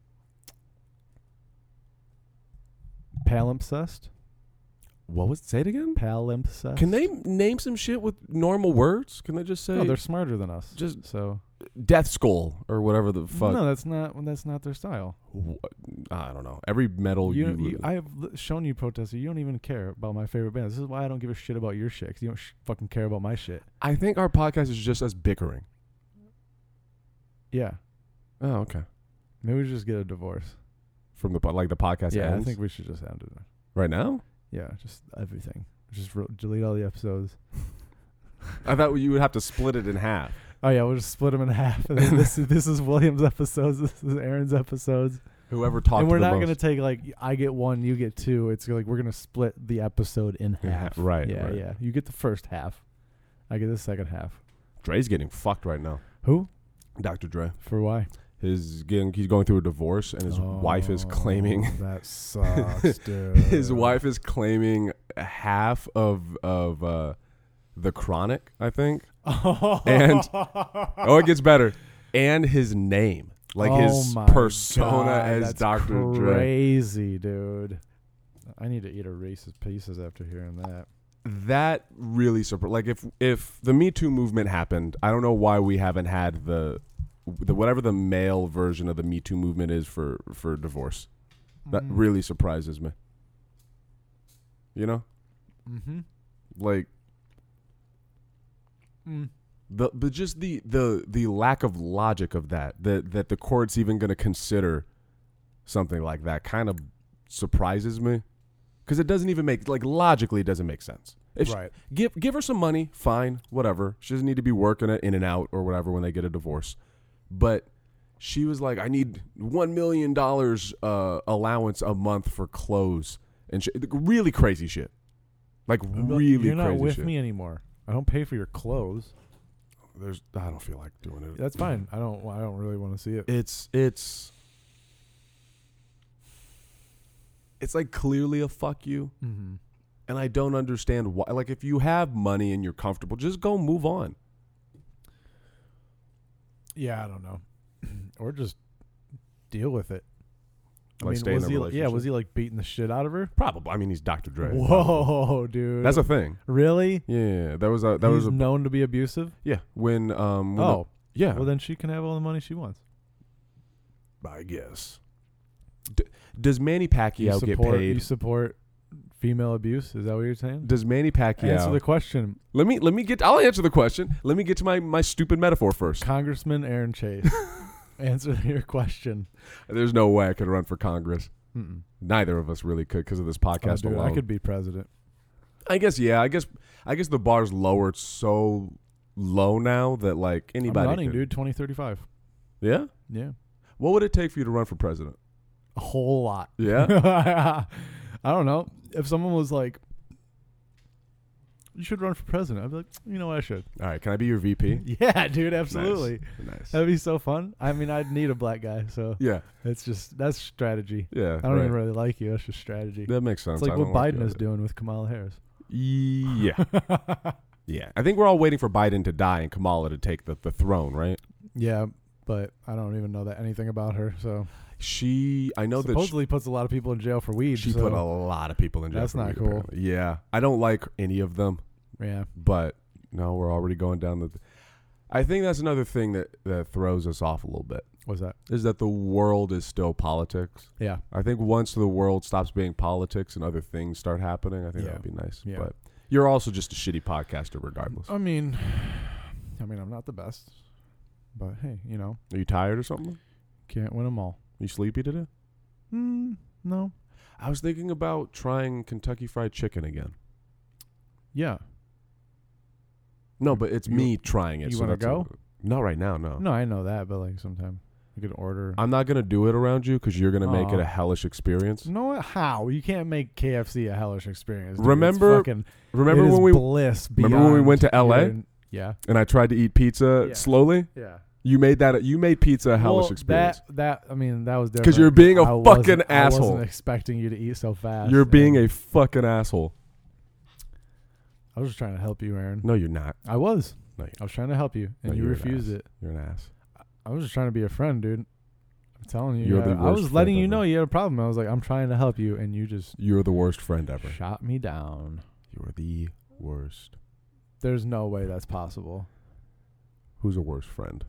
Palimpsest. What was say it again? Palimpsest. Can they name some shit with normal words? Can they just say No, they're smarter than us. Just- so Death Skull or whatever the fuck? no, that's not that's not their style. Wh- I don't know. Every metal you, You, you, I have li- shown you, Protester. You don't even care about my favorite band. This is why I don't give a shit about your shit. 'Cause you don't sh- fucking care about my shit. I think our podcast is just us bickering. Yeah, Oh, okay. maybe we should just get a divorce. From the po- like the podcast yeah, ends I think we should just end it. right now. Yeah, just everything. Just ro- delete all the episodes. I thought you would have to split it in half. Oh yeah, we'll just split them in half. And then this is this is William's episodes. This is Aaron's episodes. Whoever talked And we're the not most. gonna take like I get one, you get two. It's like we're gonna split the episode in In half. half, right, Yeah, right. yeah. You get the first half. I get the second half. Dre's getting fucked right now. Who? Doctor Dre. For why? His getting he's going through a divorce and his wife is claiming Oh, that sucks, dude. his wife is claiming half of of uh, the Chronic, I think. And oh, it gets better. And his name, like his Oh my persona God, as that's Doctor Dre. Crazy, dude. I need to eat a Reese's Pieces after hearing that. That really surprised. Like if if the Me Too movement happened, I don't know why we haven't had the the whatever the male version of the Me Too movement is for for divorce. That Mm. really surprises me. You know, Mm-hmm. like Mm. the but just the the the lack of logic of that that that the court's even going to consider something like that kind of surprises me because it doesn't even make like logically it doesn't make sense. If she- Right. give give her some money, fine, whatever. She doesn't need to be working it in and out or whatever when they get a divorce. But she was like, I need one million dollars uh, allowance a month for clothes and shit. Really crazy shit. Like really You're not crazy with shit. me anymore. I don't pay for your clothes. There's I don't feel like doing it. That's fine. I don't. I don't really want to see it. It's it's it's like clearly a fuck you, Mm-hmm. and I don't understand why. Like if you have money and you're comfortable, just go move on. Yeah, I don't know. Or just deal with it. I Like mean, stay in was a he? Yeah, relationship? was he like beating the shit out of her? Probably. I mean, he's Doctor Dre. Whoa, dude. That's a thing. really. Yeah, that was a that He's was a known to be abusive. yeah. When um when Oh, the- yeah. well then she can have all the money she wants. I guess. D- does Manny You Pacquiao support, get You paid? support female abuse? Is that what you're saying? Does Manny Pacquiao? Answer the question, let me let me get. I'll answer the question. Let me get to my my stupid metaphor first. Congressman Aaron Chase. Answer your question. There's no way I could run for Congress. Mm-mm. Neither of us really could because of this Oh, podcast dude, alone. I could be president. I guess yeah. I guess I guess the bar's lowered so low now that like anybody. I'm running, could. dude. twenty thirty-five. Yeah. Yeah, What would it take for you to run for president? a whole lot. Yeah. I don't know. If someone was like, you should run for president. I'd be like, you know what, I should. All right, can I be your V P? Yeah, dude, absolutely. Nice. nice. That'd be so fun. I mean, I'd need a black guy, so Yeah, it's just that's strategy. yeah. I don't right. even really like you. That's just strategy. That makes sense. It's like I what don't like Biden the is other- doing with Kamala Harris. Yeah, yeah. I think we're all waiting for Biden to die and Kamala to take the, the throne, right? Yeah, but I don't even know that anything about her. So She, I know that supposedly puts a lot of people in jail for weed. she, she so, put a lot of people in jail. That's for not weed, cool. apparently. Yeah, I don't like any of them, yeah. but no, we're already going down the. I think that's another thing that, that throws us off a little bit. What's that? Is that the world is still politics. Yeah. I think once the world stops being politics and other things start happening, I think Yeah. that would be nice. Yeah. But you're also just a shitty podcaster regardless. I mean, I mean, I'm not the best, but hey, you know, Are you tired or something? can't win them all. You sleepy today? Mm, no. I was thinking about trying Kentucky Fried Chicken again. Yeah. No, but it's You- me trying it. you so wanna that's go? A, not right now, no. No, I know that, but like sometime you could order. I'm not going to do it around you because you're going to make it Aw. a hellish experience. No, how? You can't make K F C a hellish experience. dude. It's Remember- fucking, Remember it is when we bliss remember when we beyond went to L A? your- Yeah. and I tried to eat pizza Yeah. slowly? Yeah. You made that. You made pizza a hellish Well, experience. That, that, I mean, that was different. 'Cause you're being a I wasn't- fucking I asshole. wasn't expecting you to eat so fast. You're being and a fucking asshole. I was just trying to help you, Aaron. No, you're not. I was. No, you're, I was trying to help you, and No, you you're an refused ass. it. you're an ass. I was just trying to be a friend, dude. I'm telling you. You're yeah, the I was worst letting friend you ever. know you had a problem. I was like, I'm trying to help you, and you just You're the worst friend ever. shot me down. You're the worst. There's no way that's possible. Who's a worse friend?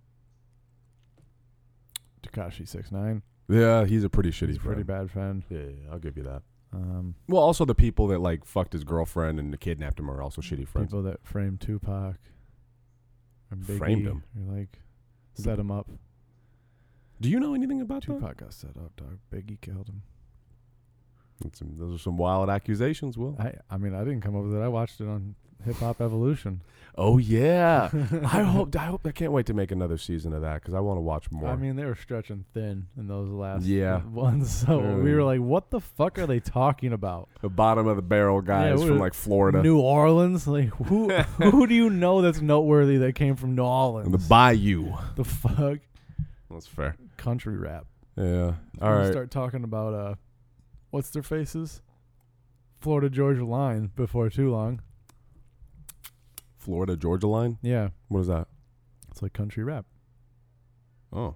Tekashi six nine. Yeah, he's a pretty shitty He's a friend. pretty bad friend. Yeah, yeah, I'll give you that. Um, Well, also the people that like fucked his girlfriend and kidnapped him are also shitty friends. people that framed Tupac and Biggie, Framed him? or like set him up. Do you know anything about that? Tupac got set up, dog. Biggie killed him. That's some, those are some wild accusations, Will. I I mean, I didn't come up with it. I watched it on Hip Hop Evolution. Oh yeah, I hope. I hope. I can't wait to make another season of that because I want to watch more. I mean, they were stretching thin in those last Yeah. ones. So Clearly. we were like, what the fuck are they talking about? the bottom of the barrel guys Yeah, from we're- like Florida New Orleans? Like, who who do you know that's noteworthy that came from New Orleans? and the Bayou. the fuck? That's fair. Country rap. Yeah. All We'll right. start talking about, uh, what's their faces? Florida Georgia Line before too long. Florida Georgia line. Yeah. What is that? It's like country rap. Oh.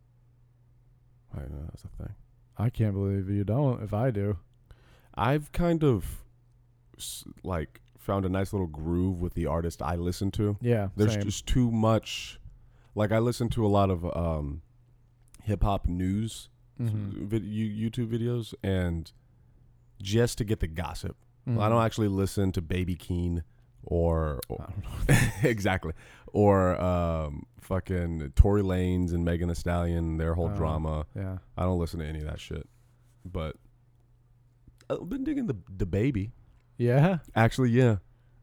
I know that's a thing. I can't believe you don't if I do. I've kind of s- like found a nice little groove with the artist I listen to. Yeah. There's same. just too much. Like I listen to a lot of um, hip hop news Mhm. vid- you- YouTube videos, and just to get the gossip. I Mhm. don't actually listen to Baby Keem or, I or don't know. exactly or um, fucking Tory Lanez and Megan Thee Stallion, their whole Oh. drama. Yeah. I don't listen to any of that shit. But I've been digging the the Baby. Yeah. Actually, yeah,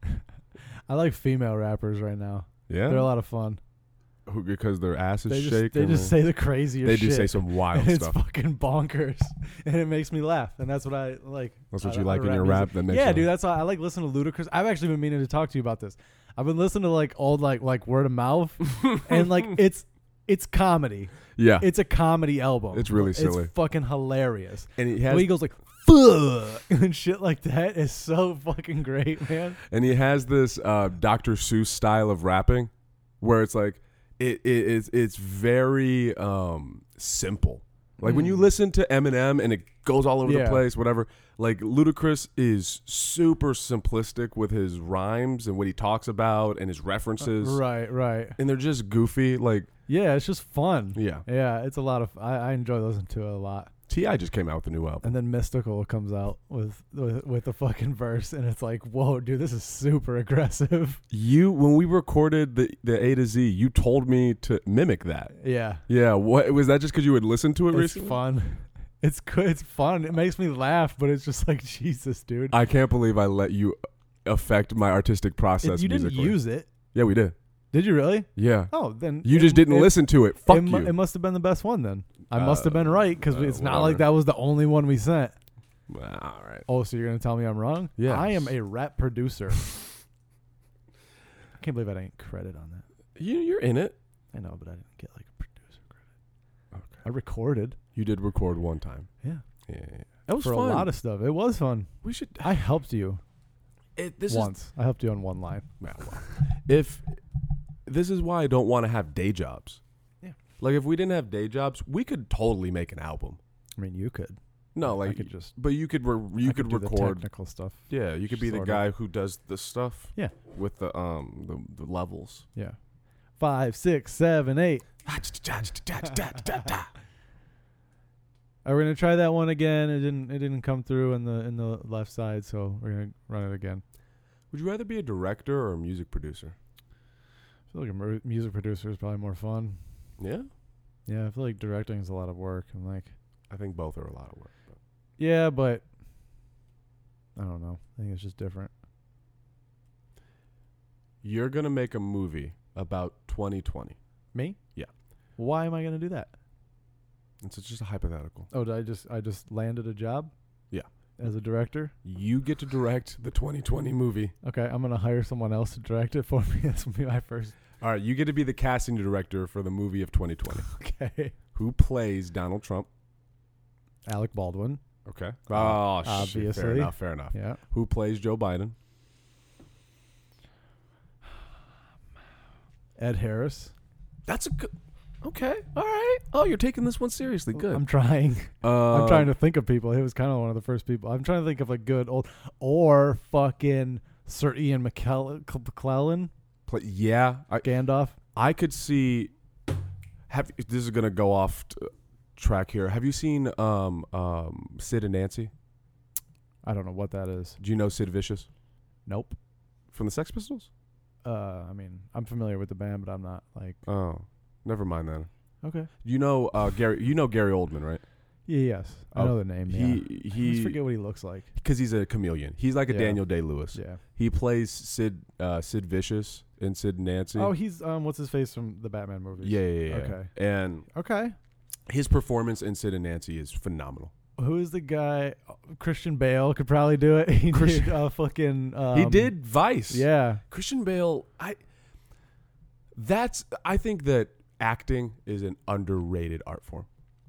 I like female rappers right now. yeah. They're a lot of fun. Who, because their ass is They just shaking. they just say the craziest they shit. do say some wild it's stuff. fucking bonkers, and it makes me laugh, and that's what I like. That's what I- you I like in your music. rap. That makes Yeah, you- dude, that's why I like listening to Ludacris. I've actually been meaning to talk to you about this. I've been listening to like old like like word of mouth, and like it's it's comedy. yeah. It's a comedy album. It's really silly. It's fucking hilarious. and he The has way he goes like fuck and shit like that is so fucking great, man. and he has this uh, Doctor Seuss style of rapping, where it's like it, it it's it's very um, simple. Like when you Mm. listen to Eminem and it goes all over Yeah. the place, whatever. Like Ludacris is super simplistic with his rhymes and what he talks about and his references, Right, right. and they're just goofy. Like Yeah, it's just fun. yeah, Yeah, it's a lot of. I, I enjoy listening to it a lot. T I just came out with a new album. And then Mystical comes out with with, with the fucking verse, and it's like, whoa, dude, this is super aggressive. You when we recorded the the A to Z, you told me to mimic that. Yeah, Yeah, what was that? Just because you had listened to it it's recently? fun. It's good. It's fun. It makes me laugh, but it's just like Jesus, dude. I can't believe I let you affect my artistic process. It- you didn't musically. use it, Yeah, we did. did you really? Yeah, Oh, then you it- just didn't it- listen to it. Fuck it, mu- you. it must have been the best one then. I must have been Uh, right because uh, it's not whatever. like that was the only one we sent. All right. Oh, so you're gonna tell me I'm wrong? Yes. I am a rap producer. I can't believe I didn't get credit on that. You, you're in it. I know, but I didn't get like a producer credit. Okay. I recorded. You did record one time. Yeah. Yeah. yeah. That was for fun. a lot of stuff. It was fun. We should. I helped you It, this once. I helped you on one line. is. Well, if this is why I don't want to have day jobs. Yeah. Like if we didn't have day jobs, we could totally make an album. I mean, you could. No, I like could just. but you could re- you I could, do the record. technical stuff. Yeah, you could be the Sort of. guy who does the stuff. Yeah. With the um the, the levels. Yeah. Five, six, seven, eight. Are we gonna try that one again? It didn't. It didn't come through in the in the left side, so we're gonna run it again. Would you rather be a director or a music producer? I feel like a mu- music producer is probably more fun. Yeah, Yeah, I feel like directing is a lot of work. I'm like, I think both are a lot of work. But. yeah, but I don't know. I think it's just different. You're gonna make a movie about twenty twenty. Me? Yeah. Why am I gonna do that? It's just a hypothetical. Oh, did I just I just landed a job? Yeah. As a director? You get to direct the twenty twenty movie. Okay, I'm gonna hire someone else to direct it for me. That's gonna be my first. All right, you get to be the casting director for the movie of twenty twenty. Okay. Who plays Donald Trump? Alec Baldwin. Okay. Uh, Oh, shit. obviously. Fair enough. Fair enough. Yeah. Who plays Joe Biden? Ed Harris. That's a good. Okay. All right. Oh, you're taking this one seriously. Good. I'm trying. uh, I'm trying to think of people. He was kind of one of the first people. I'm trying to think of a good old or fucking Sir Ian McKellen, McClellan, Play, yeah. I, Gandalf. I could see. Have this is gonna go off t- track here. Have you seen um um Sid and Nancy? I don't know what that is. Do you know Sid Vicious Nope. from the Sex Pistols? Uh, I mean, I'm familiar with the band, but I'm not like. Oh, never mind then. Okay. You know uh Gary. You know Gary Oldman, right? Yeah, yes. I Oh, know the name. He yeah. I he just forget what he looks like. because he's a chameleon. He's like a Yeah. Daniel Day-Lewis. Yeah. He plays Sid uh, Sid Vicious in Sid and Nancy. Oh, he's um, what's his face from the Batman movies? yeah, yeah, yeah. Okay. And Okay. his performance in Sid and Nancy is phenomenal. Who is the guy? Oh, Christian Bale could probably do it. He Christian- did uh, fucking. Um, he did Vice. Yeah. Christian Bale. I. That's. I think that acting is an underrated art form.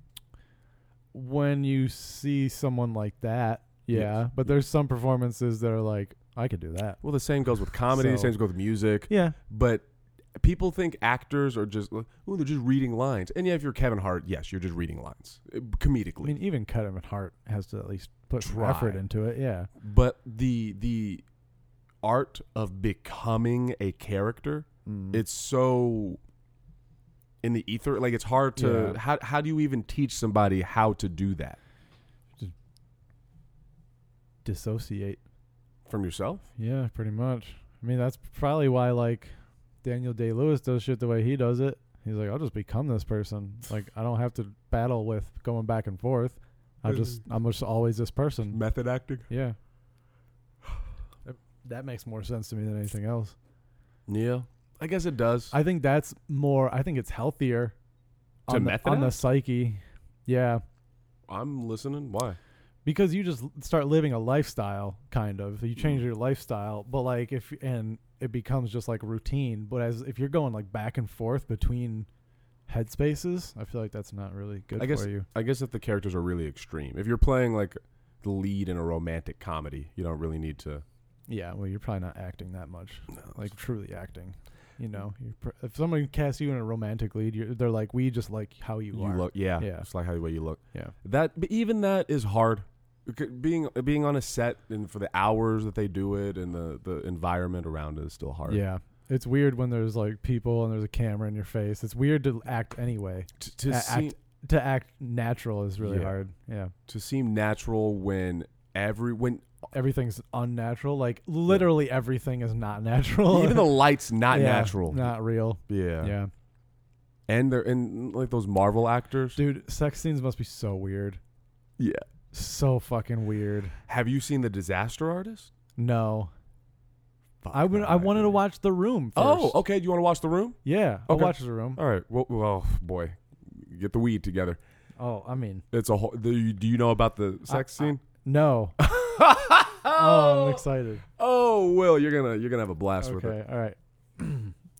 When you see someone like that, yeah. Yes. But there's some performances that are like, I could do that. Well, the same goes with comedy. the So- same goes with music. Yeah. But people think actors are just. Oh, they're just reading lines. And yeah, if you're Kevin Hart, yes, you're just reading lines uh, comedically. I mean, even Kevin Hart has to at least put some Try. effort into it. Yeah. But the the art of becoming a character, Mm. it's so in the ether. Like it's hard to Yeah. how how do you even teach somebody how to do that Dissociate. from yourself? Yeah, pretty much. I mean, that's probably why like Daniel Day-Lewis does shit the way he does it. He's like, I'll just become this person. Like, I don't have to battle with going back and forth. I just, I'm just always this person. Method acting. Yeah. That- That makes more sense to me than anything else. Yeah, I guess it does. I think that's more. I think it's healthier To on, the, method on the act? psyche. Yeah, I'm listening. Why? because you just l- start living a lifestyle, kind of. You change your lifestyle, but like if and it becomes just like routine. But as if you're going like back and forth between headspaces, I feel like that's not really good I guess for you. I guess if the characters are really extreme, if you're playing like the lead in a romantic comedy, you don't really need to. Yeah, well, you're probably not acting that much, No, like truly acting. You know, you pr- if someone casts you in a romantic lead, you're, they're like, we just like how you, you are. look. Yeah, Yeah. it's like how the way you look. Yeah. That, but even that is hard. C- Being being on a set and for the hours that they do it and the, the environment around it is still hard. Yeah. It's weird when there's like people and there's a camera in your face. It's weird to act anyway. T- to A- seem act to act natural is really Yeah. hard. Yeah. to seem natural when every when Everything's unnatural. Like literally everything is not natural. even the light's not Yeah, natural. Not real. Yeah. Yeah. And they're and like those Marvel actors. Dude, sex scenes must be so weird. Yeah. So fucking weird. Have you seen The Disaster Artist? No. Fuck I would I no, wanted to dude. watch The Room first. Oh, okay. Do you want to watch The Room? Yeah. I'll Okay. watch The Room. All right. Well, well, boy, get the weed together. Oh, I mean, It's a whole. The, do you know about the sex I- scene? no. Oh, I'm excited. Oh, Will, you're gonna you're gonna have a blast with it. Okay. All right.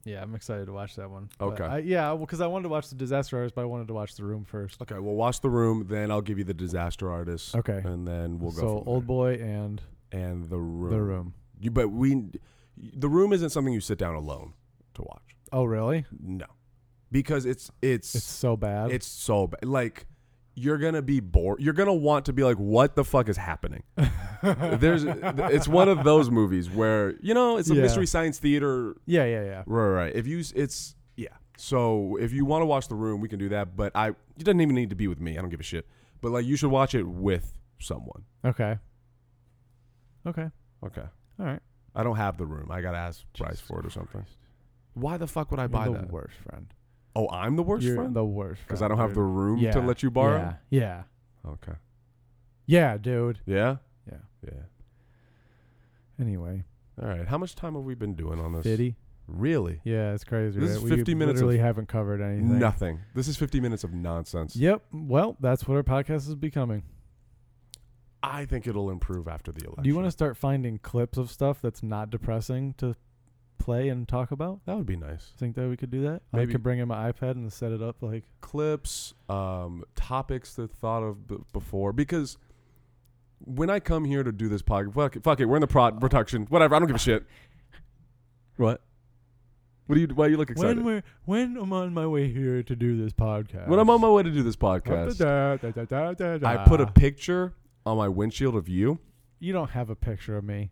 Yeah, I'm excited to watch that one. But Okay. I, yeah, because I wanted to watch The Disaster Artist, but I wanted to watch The Room first. Okay, well, watch The Room, then I'll give you The Disaster Artist. Okay. And then we'll go So from Old there. Boy and And The Room. The Room. You, but we, The Room isn't something you sit down alone to watch. Oh, really? No. Because it's, it's, It's so bad. it's so bad. Like, you're going to be bored. You're going to want to be like, what the fuck is happening? There's, it's one of those movies where, you know, it's a Yeah. mystery science theater. yeah, yeah, yeah. Right, right. If you, it's, yeah. So if you want to watch The Room, we can do that. But I, it doesn't even need to be with me. I don't give a shit. But like, you should watch it with someone. Okay. Okay. Okay. All right. I don't have The Room. I got to ask Bryce Jesus for it or something. Christ. Why the fuck would I You're buy the that? worst friend. Oh, I'm the worst You're friend? the worst Because friend, I don't have dude. the room yeah. to let you borrow? Yeah. Yeah. Okay. Yeah, dude. Yeah? Yeah. Yeah. Anyway. All right. How much time have we been doing on this? fifty. Really? Yeah, it's crazy. This right? is We fifty minutes literally of haven't covered anything. Nothing. This is fifty minutes of nonsense. Yep. Well, that's what our podcast is becoming. I think it'll improve after the election. Do you want to start finding clips of stuff that's not depressing to play and talk about? That would be nice. Think that we could do that? I Maybe. could bring in my iPad and set it up like. Clips, um, topics that thought of b- before. Because when I come here to do this podcast, fuck it, fuck it, we're in the prod production. Whatever. I don't give a shit. What? What do you? Why you look excited? When we're when I'm on my way here to do this podcast. When I'm on my way to do this podcast, I put a picture on my windshield of you. You don't have a picture of me.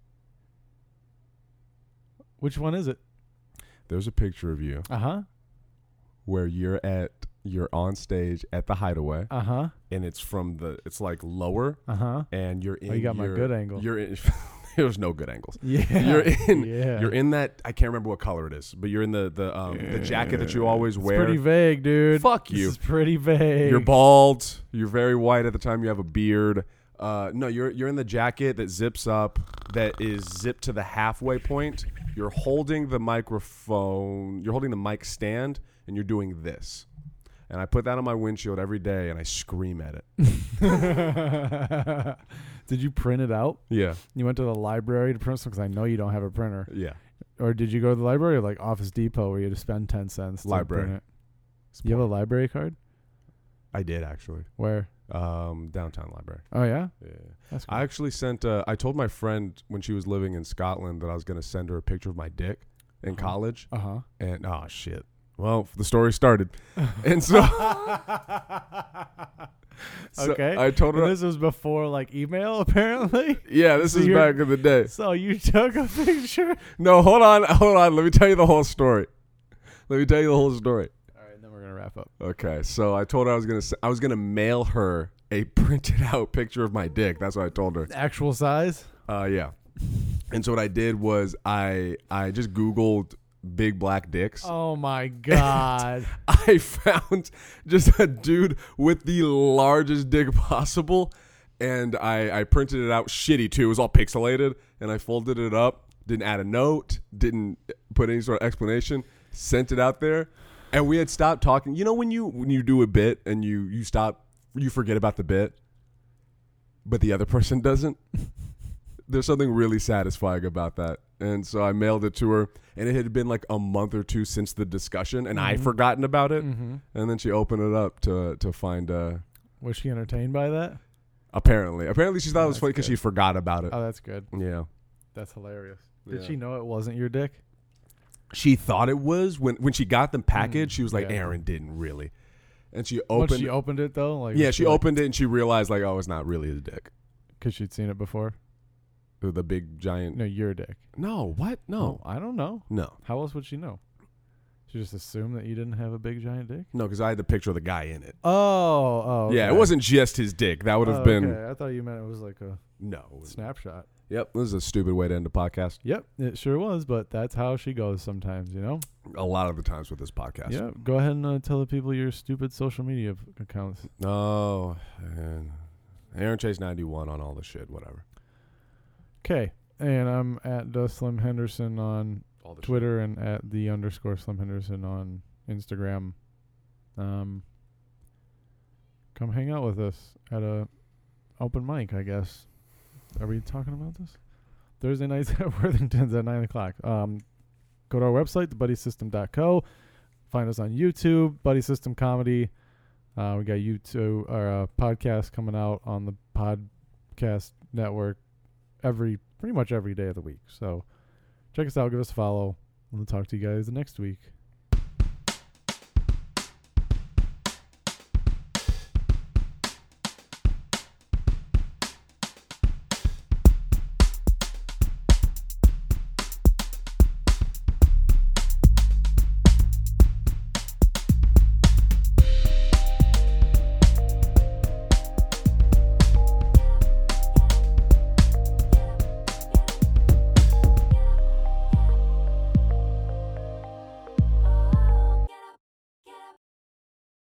Which one is it? There's a picture of you Uh huh. where you're at, you're on stage at the Hideaway, Uh huh. and it's from the, it's like lower, Uh huh. and you're in. Oh, you got my your- good angle. You're in. There's no good angles. Yeah. You're in. Yeah. You're in that. I can't remember what color it is, but you're in the the um the jacket that you always It's wear. pretty vague, dude. Fuck you. This is pretty vague. You're bald. You're very white at the time. You have a beard. Uh, no, you're you're in the jacket that zips up, that is zipped to the halfway point. You're holding the microphone. You're holding the mic stand, and you're doing this. And I put that on my windshield every day, and I scream at it. Did you print it out? Yeah, You went to the library to print something? Because I know you don't have a printer. yeah. Or did you go to the library or like Office Depot where you had to spend ten cents to Library. print it? You have a library card? I did actually. Where? Um, downtown library. Oh, yeah? Yeah. That's cool. I actually sent. Uh, I told my friend when she was living in Scotland that I was going to send her a picture of my dick in Uh-huh. college. Uh-huh. And oh shit. Well, the story started, and so, so Okay. I told her. And this was before like email, apparently. Yeah, this So is you're- back in the day. So you took a picture. No, hold on, hold on. Let me tell you the whole story. Let me tell you the whole story. All right, then we're gonna wrap up. Okay, so I told her I was gonna. s- I was gonna mail her a printed out picture of my dick. That's what I told her. Actual size. Uh, yeah. And so what I did was I I just Googled big black dicks. Oh my god. I found just a dude with the largest dick possible, and I, I printed it out shitty too. It was all pixelated, and I folded it up, didn't add a note, didn't put any sort of explanation, sent it out there, and we had stopped talking. You know when you when you do a bit and you you stop, you forget about the bit, but the other person doesn't? There's something really satisfying about that. And so I mailed it to her, and it had been like a month or two since the discussion, and I'd Mhm. forgotten about it. Mm-hmm. And then she opened it up to to find. Uh, Was she entertained by that? apparently, apparently she thought Oh, it was that's funny because good. she forgot about it. Oh, that's good. Yeah, That's hilarious. Did Yeah. she know it wasn't your dick? she thought it was when when she got them packaged. Mm, She was like, yeah. "Aaron didn't really," and she Once opened. she opened it though, like yeah, was she like- opened it and she realized like, "Oh, it's not really his dick." because she'd seen it before. The, the big giant. No, your dick. No, what? No, Oh, I don't know. no, How else would she know? She just assumed that you didn't have a big giant dick. no, because I had the picture of the guy in it. Oh, oh. Yeah, it okay. wasn't just his dick. That would have Oh, been okay. I thought you meant it was like a no. it was- snapshot. Yep, this is a stupid way to end a podcast. Yep, it sure was, but that's how she goes sometimes, you know? A lot of the times with this podcast. Yeah, go ahead and uh, tell the people your stupid social media v- accounts. Oh, and Aaron Chase ninety-one on all the shit, whatever. Okay, and I'm at the Slim Henderson on All the Twitter and at the underscore Slim Henderson on Instagram. Um, come hang out with us at a open mic, I guess. Are we talking about this? Thursday nights at Worthington's at nine o'clock. Um, go to our website, the buddy system dot co. Find us on YouTube, Buddy System Comedy. Uh, we got YouTube, our uh, podcast coming out on the podcast network every pretty much every day of the week. So check us out, give us a follow, and we'll talk to you guys next week.